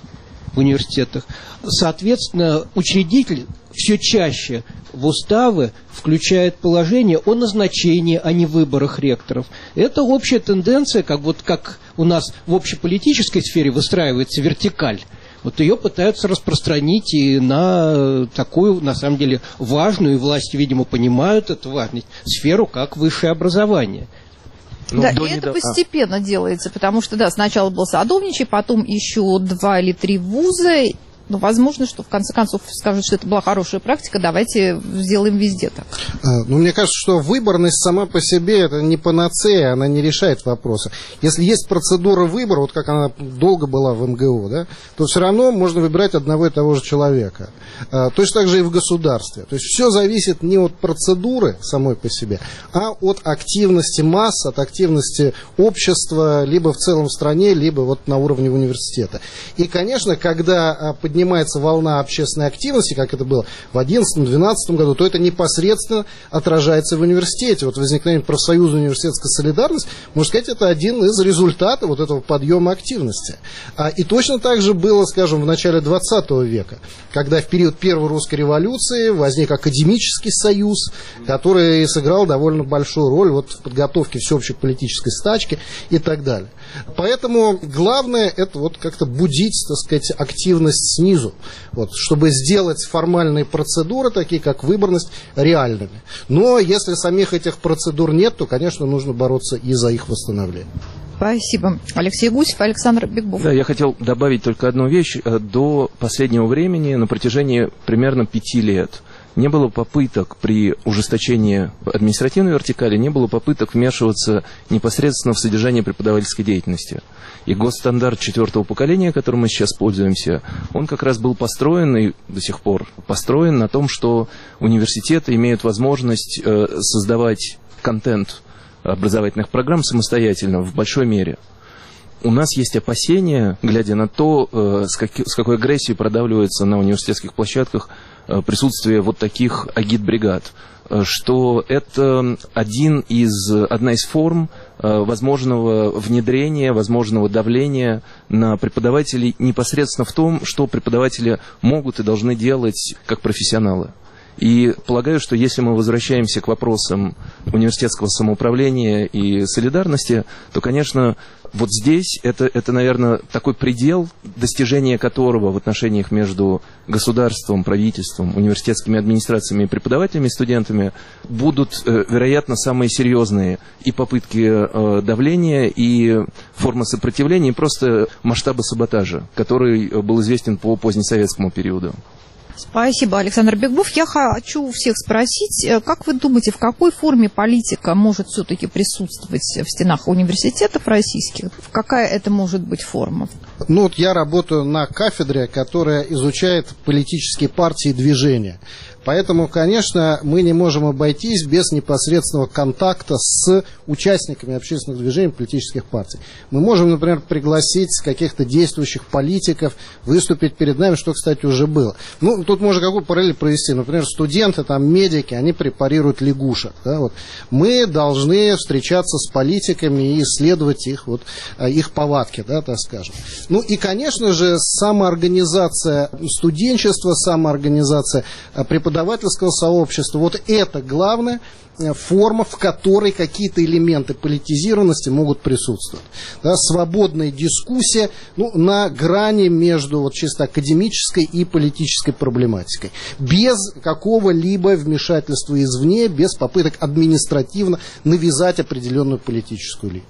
в университетах. Соответственно, учредитель все чаще в уставы включает положение о назначении, а не выборах ректоров. Это общая тенденция, как у нас в общеполитической сфере выстраивается вертикаль. Вот ее пытаются распространить и на такую, на самом деле, важную, и власти, видимо, понимают эту важность, сферу, как высшее образование. Да, и это постепенно делается, потому что, да, сначала был садовничий, потом еще 2 или 3 вуза. Возможно, что в конце концов скажут, что это была хорошая практика, давайте сделаем везде так. Мне кажется, что выборность сама по себе это не панацея, она не решает вопроса. Если есть процедура выбора, вот как она долго была в МГУ, да, то все равно можно выбирать одного и того же человека. Точно так же и в государстве. То есть все зависит не от процедуры самой по себе, а от активности масс, от активности общества, либо в целом в стране, либо вот на уровне университета. И, конечно, когда поднимается волна общественной активности, как это было в 2011-2012 году, то это непосредственно отражается в университете. Вот возникновение профсоюза университетской солидарности, можно сказать, это один из результатов вот этого подъема активности. И точно так же было, скажем, в начале 20 века, когда в период Первой русской революции возник академический союз, который сыграл довольно большую роль вот в подготовке всеобщей политической стачки и так далее. Поэтому главное это вот как-то будить, так сказать, активность снизу, вот, чтобы сделать формальные процедуры, такие как выборность, реальными. Но если самих этих процедур нет, то, конечно, нужно бороться и за их восстановление. Спасибо. Алексей Гусев, Александр Бекбов. Да, я хотел добавить только одну вещь. До последнего времени, на протяжении примерно 5 лет, не было попыток при ужесточении административной вертикали, не было попыток вмешиваться непосредственно в содержание преподавательской деятельности. И госстандарт 4-го поколения, которым мы сейчас пользуемся, он как раз был построен и до сих пор построен на том, что университеты имеют возможность создавать контент образовательных программ самостоятельно в большой мере. У нас есть опасения, глядя на то, с какой агрессией продавливается на университетских площадках присутствие вот таких агитбригад, что это одна из форм возможного внедрения, возможного давления на преподавателей непосредственно в том, что преподаватели могут и должны делать как профессионалы. И полагаю, что если мы возвращаемся к вопросам университетского самоуправления и солидарности, то, конечно, вот здесь это, наверное, такой предел, достижения которого в отношениях между государством, правительством, университетскими администрациями, преподавателями и студентами будут, вероятно, самые серьезные и попытки давления, и формы сопротивления, и просто масштабы саботажа, который был известен по позднесоветскому периоду. Спасибо, Александр Бекбов. Я хочу у всех спросить, как вы думаете, в какой форме политика может все-таки присутствовать в стенах университетов российских? Какая это может быть форма? Я работаю на кафедре, которая изучает политические партии и движения. Поэтому, конечно, мы не можем обойтись без непосредственного контакта с участниками общественных движений, политических партий. Мы можем, например, пригласить каких-то действующих политиков выступить перед нами, что, кстати, уже было. Тут можно какую параллель провести. Например, студенты, медики, они препарируют лягушек. Да, вот. Мы должны встречаться с политиками и исследовать их повадки, да, так скажем. И, конечно же, самоорганизация студенчества, самоорганизация преподавательского сообщества, вот это главная форма, в которой какие-то элементы политизированности могут присутствовать. Да, свободная дискуссия на грани между чисто академической и политической проблематикой. Без какого-либо вмешательства извне, без попыток административно навязать определенную политическую линию.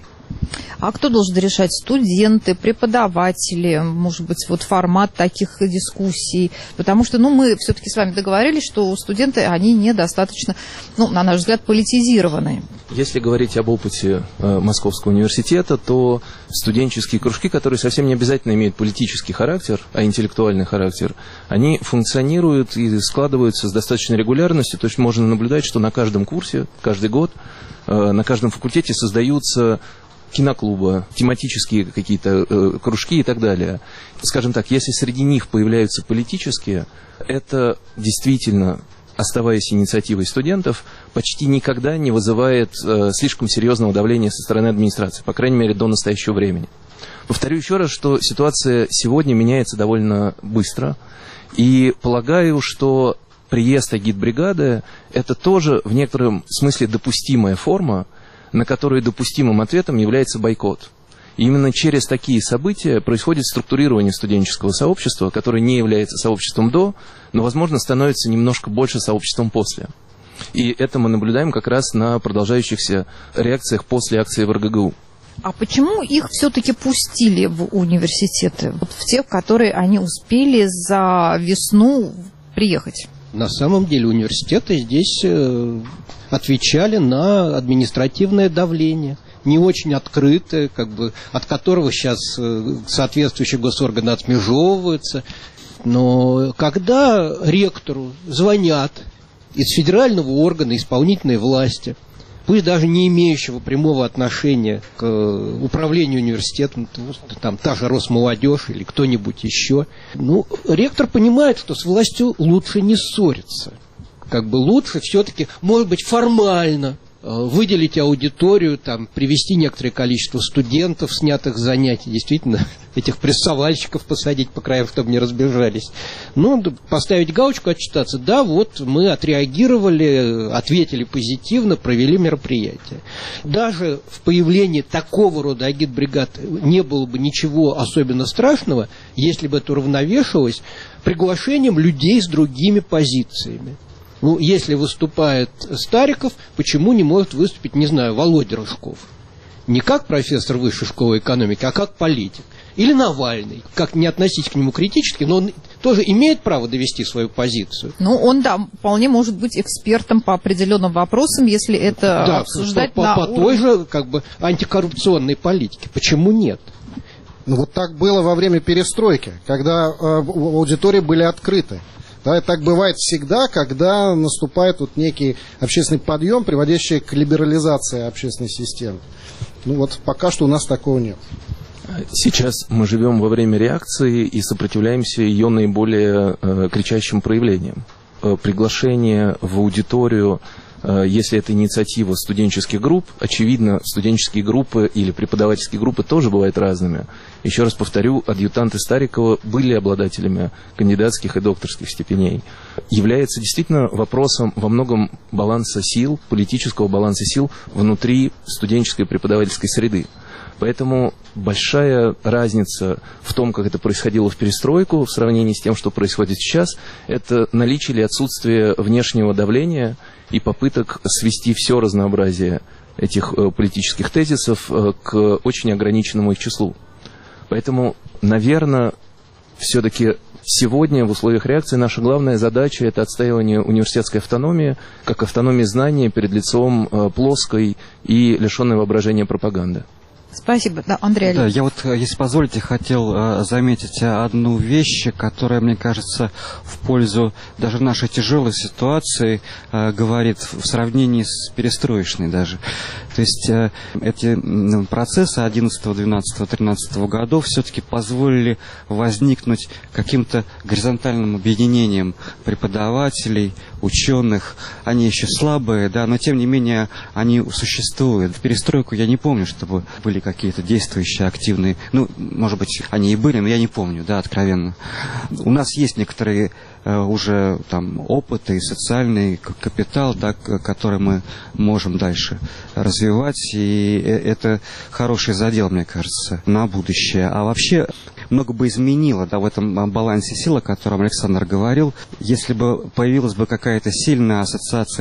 А кто должен решать? Студенты, преподаватели, может быть, формат таких дискуссий? Потому что, мы все-таки с вами договорились, что студенты, они недостаточно, на наш взгляд, политизированы. Если говорить об опыте Московского университета, то студенческие кружки, которые совсем не обязательно имеют политический характер, а интеллектуальный характер, они функционируют и складываются с достаточной регулярностью. То есть можно наблюдать, что на каждом курсе, каждый год, на каждом факультете создаются киноклуба, тематические какие-то кружки и так далее. Скажем так, если среди них появляются политические, это действительно, оставаясь инициативой студентов, почти никогда не вызывает слишком серьезного давления со стороны администрации, по крайней мере, до настоящего времени. Повторю еще раз, что ситуация сегодня меняется довольно быстро, и полагаю, что приезд агитбригады – это тоже в некотором смысле допустимая форма, на которую допустимым ответом является бойкот. И именно через такие события происходит структурирование студенческого сообщества, которое не является сообществом до, но, возможно, становится немножко больше сообществом после. И это мы наблюдаем как раз на продолжающихся реакциях после акции в РГГУ. А почему их все-таки пустили в университеты, вот в те, в которые они успели за весну приехать? На самом деле университеты здесь отвечали на административное давление, не очень открытое, от которого сейчас соответствующие госорганы отмежевываются. Но когда ректору звонят из федерального органа исполнительной власти, пусть даже не имеющего прямого отношения к управлению университетом, там та же Росмолодежь или кто-нибудь еще, ректор понимает, что с властью лучше не ссориться. Лучше все-таки, может быть, формально выделить аудиторию, привести некоторое количество студентов, снятых с занятий, действительно, этих прессовальщиков посадить по краям, чтобы не разбежались. Поставить галочку, отчитаться. Да, вот мы отреагировали, ответили позитивно, провели мероприятие. Даже в появлении такого рода агитбригад не было бы ничего особенно страшного, если бы это уравновешивалось приглашением людей с другими позициями. Если выступает Стариков, почему не может выступить, не знаю, Володя Рыжков? Не как профессор высшей школы экономики, а как политик. Или Навальный. Как не относиться к нему критически, но он тоже имеет право довести свою позицию. Он, вполне может быть экспертом по определенным вопросам, если это обсуждать по той же, антикоррупционной политике. Почему нет? Так было во время перестройки, когда аудитории были открыты. Да, так бывает всегда, когда наступает некий общественный подъем, приводящий к либерализации общественной системы. Пока что у нас такого нет. Сейчас мы живем во время реакции и сопротивляемся ее наиболее кричащим проявлениям. Приглашение в аудиторию, если это инициатива студенческих групп, очевидно, студенческие группы или преподавательские группы тоже бывают разными. Еще раз повторю, адъютанты Старикова были обладателями кандидатских и докторских степеней. Является действительно вопросом во многом баланса сил, политического баланса сил внутри студенческой преподавательской среды. Поэтому большая разница в том, как это происходило в перестройку, в сравнении с тем, что происходит сейчас, это наличие или отсутствие внешнего давления и попыток свести все разнообразие этих политических тезисов к очень ограниченному их числу. Поэтому, наверное, все-таки сегодня в условиях реакции наша главная задача – это отстаивание университетской автономии, как автономии знания перед лицом плоской и лишенной воображения пропаганды. Спасибо. Да, Андрей Олегович. Да, я если позволите, хотел заметить одну вещь, которая, мне кажется, в пользу даже нашей тяжелой ситуации говорит в сравнении с перестроечной даже. То есть эти процессы 11, 12, 13 годов все-таки позволили возникнуть каким-то горизонтальным объединением преподавателей, ученых. Они еще слабые, да, но тем не менее они существуют. В перестройку я не помню, чтобы были какие-то действующие, активные. Может быть, они и были, но я не помню, да, откровенно. У нас есть некоторые уже опыты и социальный капитал, да, который мы можем дальше развивать, и это хороший задел, мне кажется, на будущее. А вообще много бы изменило, да, в этом балансе сил, о котором Александр говорил, если бы появилась бы какая-то сильная ассоциация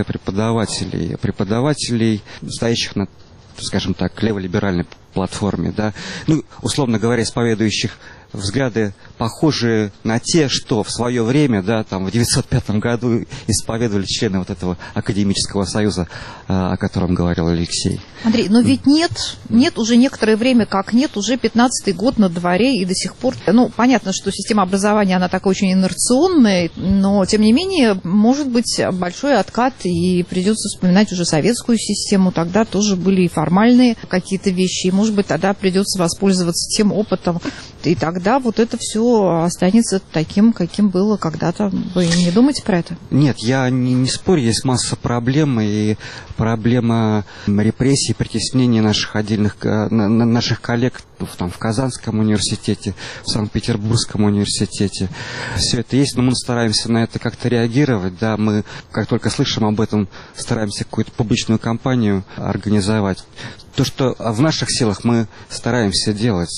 преподавателей, стоящих на, скажем так, леволиберальной платформе, да, условно говоря, исповедующих взгляды похожие на те, что в свое время, да, там, в 1905 году исповедовали члены вот этого академического союза, о котором говорил Алексей. Андрей, но ведь нет уже некоторое время, как нет, уже 15-й год на дворе, и до сих пор, понятно, что система образования, она такая очень инерционная, но, тем не менее, может быть большой откат, и придется вспоминать уже советскую систему, тогда тоже были и формальные какие-то вещи, и, может быть, тогда придется воспользоваться тем опытом, и тогда вот это все останется таким, каким было когда-то. Вы не думаете про это? Нет, я не спорю, есть масса проблем, и проблема репрессий, притеснения наших отдельных, наших коллег там, в Казанском университете, в Санкт-Петербургском университете. Все это есть, но мы стараемся на это как-то реагировать. Да, мы, как только слышим об этом, стараемся какую-то публичную кампанию организовать. То, что в наших силах, мы стараемся делать.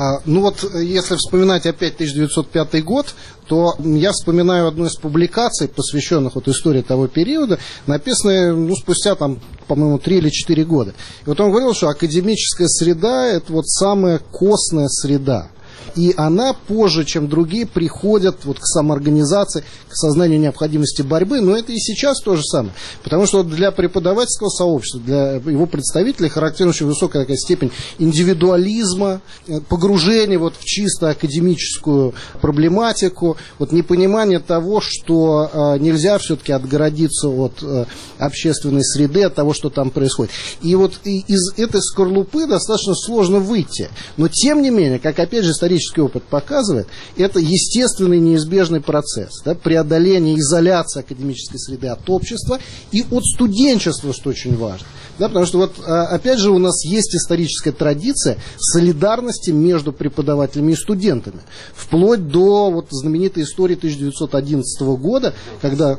Если вспоминать опять 1905 год, то я вспоминаю одну из публикаций, посвященных истории того периода, написанной спустя, по-моему, 3 или 4 года. И вот он говорил, что академическая среда – это самая костная среда. И она позже, чем другие, приходит к самоорганизации, к сознанию необходимости борьбы. Но это и сейчас то же самое. Потому что для преподавательского сообщества, для его представителей характерна очень высокая такая степень индивидуализма, погружения в чисто академическую проблематику, непонимание того, что нельзя все-таки отгородиться от общественной среды, от того, что там происходит. И из этой скорлупы достаточно сложно выйти. Но тем не менее, как опять же исторический опыт показывает, это естественный неизбежный процесс, да, преодоление изоляции академической среды от общества и от студенчества, что очень важно. Да, потому что опять же у нас есть историческая традиция солидарности между преподавателями и студентами. Вплоть до знаменитой истории 1911 года, когда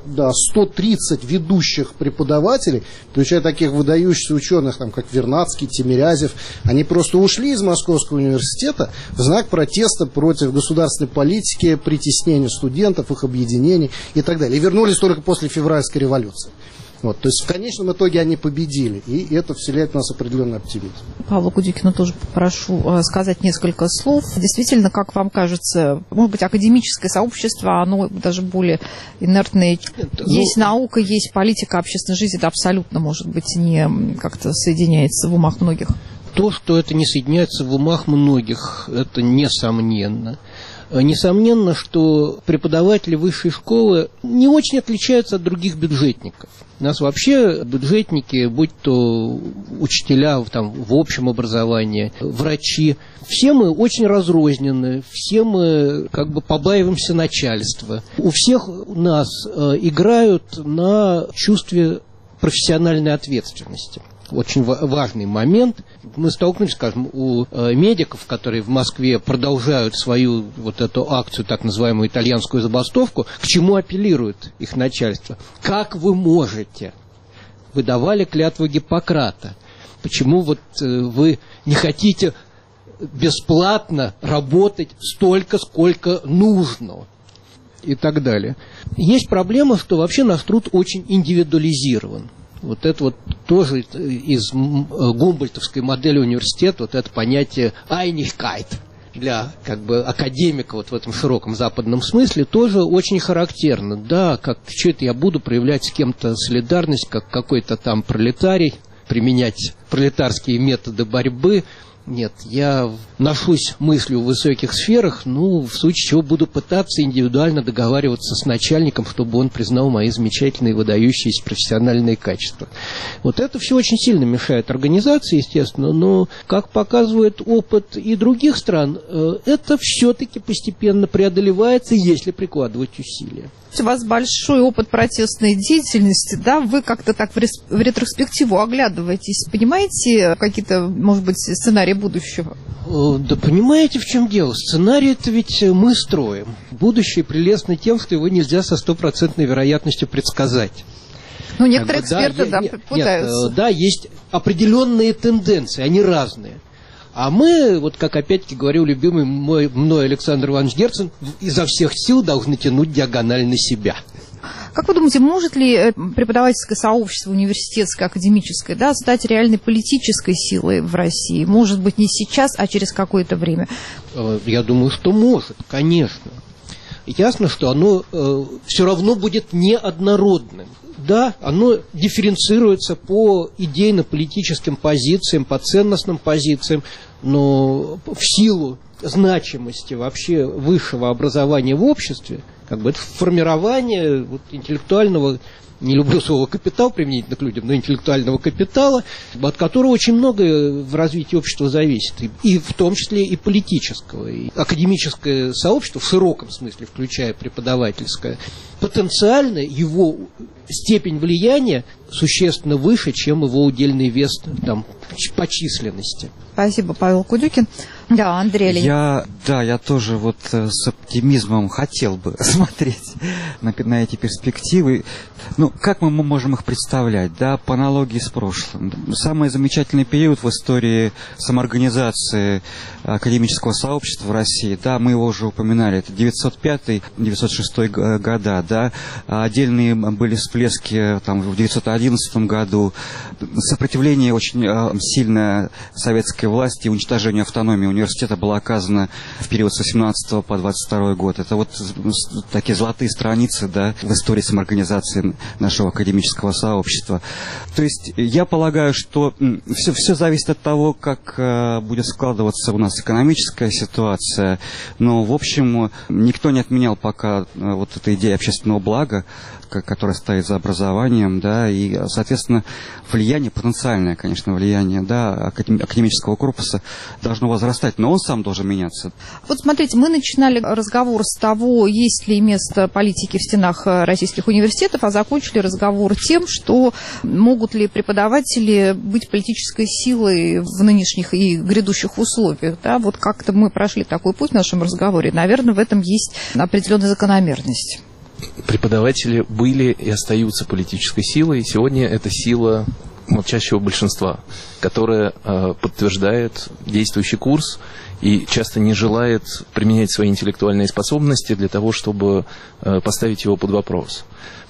130 ведущих преподавателей, включая таких выдающихся ученых, как Вернадский, Тимирязев, они просто ушли из Московского университета в знак протеста против государственной политики, притеснения студентов, их объединений и так далее. И вернулись только после февральской революции. То есть в конечном итоге они победили, и это вселяет в нас определенный оптимизм. Павла Кудюкина тоже попрошу сказать несколько слов. Действительно, как вам кажется, может быть, академическое сообщество, оно даже более инертное. Есть наука, есть политика, общественная жизнь, это абсолютно, может быть, не как-то соединяется в умах многих. То, что это не соединяется в умах многих, это несомненно. Несомненно, что преподаватели высшей школы не очень отличаются от других бюджетников. У нас вообще бюджетники, будь то учителя в общем образовании, врачи, все мы очень разрознены, все мы побаиваемся начальства. У всех нас играют на чувстве профессиональной ответственности. Очень важный момент. Мы столкнулись, скажем, у медиков, которые в Москве продолжают свою эту акцию, так называемую итальянскую забастовку, к чему апеллирует их начальство. Как вы можете? Вы давали клятву Гиппократа. Почему вы не хотите бесплатно работать столько, сколько нужно? И так далее. Есть проблема, что вообще наш труд очень индивидуализирован. Это тоже из гумбольдтовской модели университета, это понятие «Einigkeit» для академика в этом широком западном смысле тоже очень характерно. Да, что это я буду проявлять с кем-то солидарность, как какой-то там пролетарий, применять пролетарские методы борьбы. Нет, я ношусь мыслью в высоких сферах, в случае чего буду пытаться индивидуально договариваться с начальником, чтобы он признал мои замечательные, выдающиеся профессиональные качества. Это все очень сильно мешает организации, естественно, но, как показывает опыт и других стран, это все-таки постепенно преодолевается, если прикладывать усилия. У вас большой опыт протестной деятельности, да, вы как-то так в ретроспективу оглядываетесь, понимаете какие-то, может быть, сценарии будущего? Да понимаете, в чем дело? Сценарий-то ведь мы строим. Будущее прелестно тем, что его нельзя со 100% вероятностью предсказать. Некоторые эксперты, пытаются. Да, есть определенные тенденции, они разные. А мы, как опять-таки говорил любимый мной Александр Иванович Герцен, изо всех сил должны тянуть диагональ на себя. Как вы думаете, может ли преподавательское сообщество, университетское, академическое, да, стать реальной политической силой в России? Может быть, не сейчас, а через какое-то время? Я думаю, что может, конечно. Ясно, что оно все равно будет неоднородным. Да, оно дифференцируется по идейно-политическим позициям, по ценностным позициям, но в силу значимости вообще высшего образования в обществе, как бы это формирование вот интеллектуального, не люблю слово «капитал» применительно к людям, но интеллектуального капитала, от которого очень многое в развитии общества зависит, и в том числе и политического. И академическое сообщество, в широком смысле, включая преподавательское, потенциально его степень влияния существенно выше, чем его удельный вес там, по численности. Спасибо, Павел Кудюкин. Да, Андрей Ленин. Я тоже вот с оптимизмом хотел бы смотреть на эти перспективы. Ну, как мы можем их представлять, да, по аналогии с прошлым? Самый замечательный период в истории самоорганизации академического сообщества в России, да, мы его уже упоминали, это 905-906 года, да, отдельные были всплески там, в 911 году, сопротивление очень сильное советской власти, уничтожение автономии университета было оказано в период с 18 по 22 год. Это вот такие золотые страницы, да, в истории самоорганизации нашего академического сообщества. То есть я полагаю, что все зависит от того, как будет складываться у нас экономическая ситуация. Но, в общем, никто не отменял пока вот этой идеи общественного блага, которая стоит за образованием, да, и, соответственно, влияние, потенциальное, конечно, влияние, да, академического корпуса должно возрастать, но он сам должен меняться. Вот смотрите, мы начинали разговор с того, есть ли место политики в стенах российских университетов, а закончили разговор тем, что могут ли преподаватели быть политической силой в нынешних и грядущих условиях, да, вот как-то мы прошли такой путь в нашем разговоре, наверное, в этом есть определенная закономерность. Преподаватели были и остаются политической силой. Сегодня это сила молчащего большинства, которая подтверждает действующий курс и часто не желает применять свои интеллектуальные способности для того, чтобы поставить его под вопрос.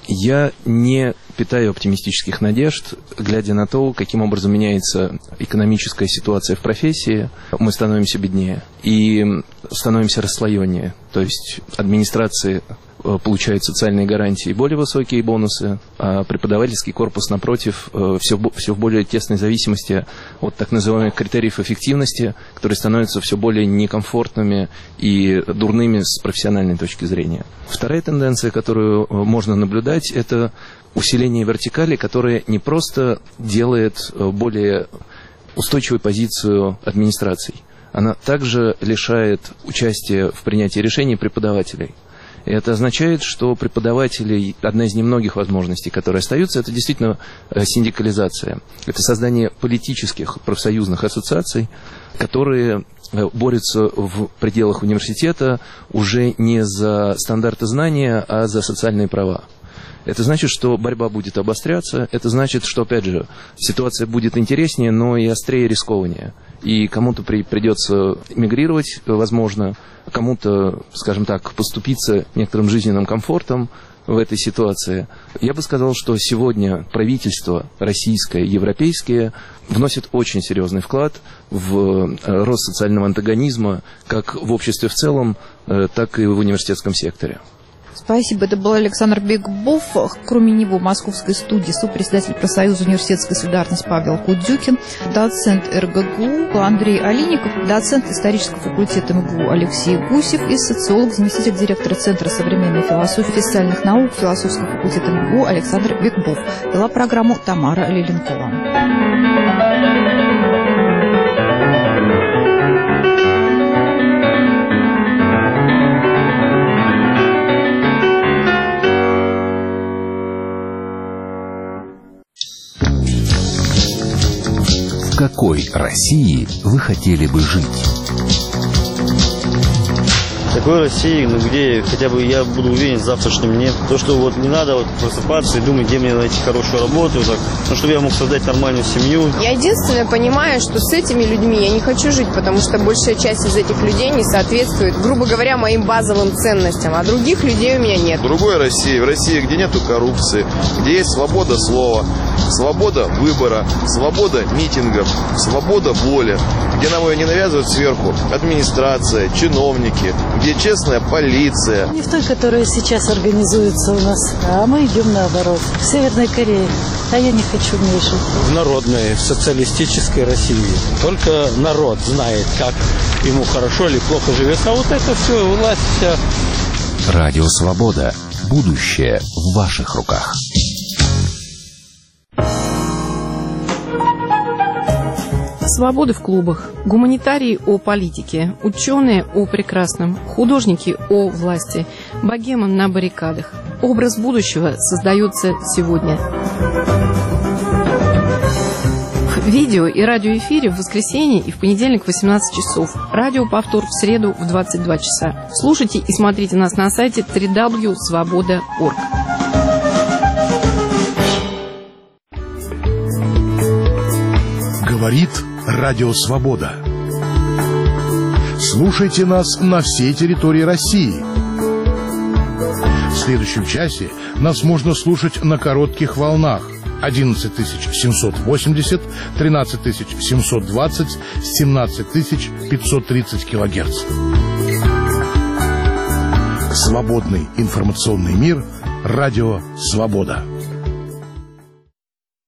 Я не питаю оптимистических надежд, глядя на то, каким образом меняется экономическая ситуация в профессии. Мы становимся беднее и становимся расслоеннее. То есть администрации получают социальные гарантии и более высокие бонусы, а преподавательский корпус, напротив, все в более тесной зависимости от так называемых критериев эффективности, которые становятся все более некомфортными и дурными с профессиональной точки зрения. Вторая тенденция, которую можно наблюдать, это усиление вертикали, которое не просто делает более устойчивую позицию администраций, она также лишает участия в принятии решений преподавателей. И это означает, что преподавателей, одна из немногих возможностей, которые остаются, это действительно синдикализация. Это создание политических профсоюзных ассоциаций, которые борются в пределах университета уже не за стандарты знания, а за социальные права. Это значит, что борьба будет обостряться, это значит, что, опять же, ситуация будет интереснее, но и острее, рискованнее. И кому-то придется эмигрировать, возможно, кому-то, скажем так, поступиться некоторым жизненным комфортом в этой ситуации. Я бы сказал, что сегодня правительство российское, европейское вносит очень серьезный вклад в рост социального антагонизма как в обществе в целом, так и в университетском секторе. Спасибо. Это был Александр Бекбов. Кроме него в московской студии сопредседатель профсоюза «Университетская солидарность» Павел Кудюкин, доцент РГГУ Андрей Олейников, доцент исторического факультета МГУ Алексей Гусев и социолог, заместитель директора Центра современной философии и социальных наук философского факультета МГУ Александр Бекбов. Вела программу Тамара Лиленкова. В какой России вы хотели бы жить? Такое такой России, где хотя бы я буду уверен в завтрашнем дне. То, что вот не надо вот просыпаться и думать, где мне найти хорошую работу, так, чтобы я мог создать нормальную семью. Я единственное понимаю, что с этими людьми я не хочу жить, потому что большая часть из этих людей не соответствует, грубо говоря, моим базовым ценностям, а других людей у меня нет. В другой России, в России, где нету коррупции, где есть свобода слова, свобода выбора, свобода митингов, свобода воли, где нам ее не навязывают сверху администрация, чиновники, где честная полиция. Не в той, которая сейчас организуется у нас, а мы идем наоборот. В Северной Корее. А я не хочу в ней жить. В народной, социалистической России. Только народ знает, как ему хорошо или плохо живется. А вот это все, власть вся. Радио Свобода. Будущее в ваших руках. Свобода в клубах, гуманитарии о политике, ученые о прекрасном, художники о власти, богема на баррикадах. Образ будущего создается сегодня. В видео и радиоэфире в воскресенье и в понедельник в 18 часов. Радиоповтор в среду в 22 часа. Слушайте и смотрите нас на сайте www.svoboda.org. Говорит Радио Свобода. Слушайте нас на всей территории России. В следующем часе нас можно слушать на коротких волнах 11780, 13720, 17530 килогерц. Свободный информационный мир. Радио Свобода.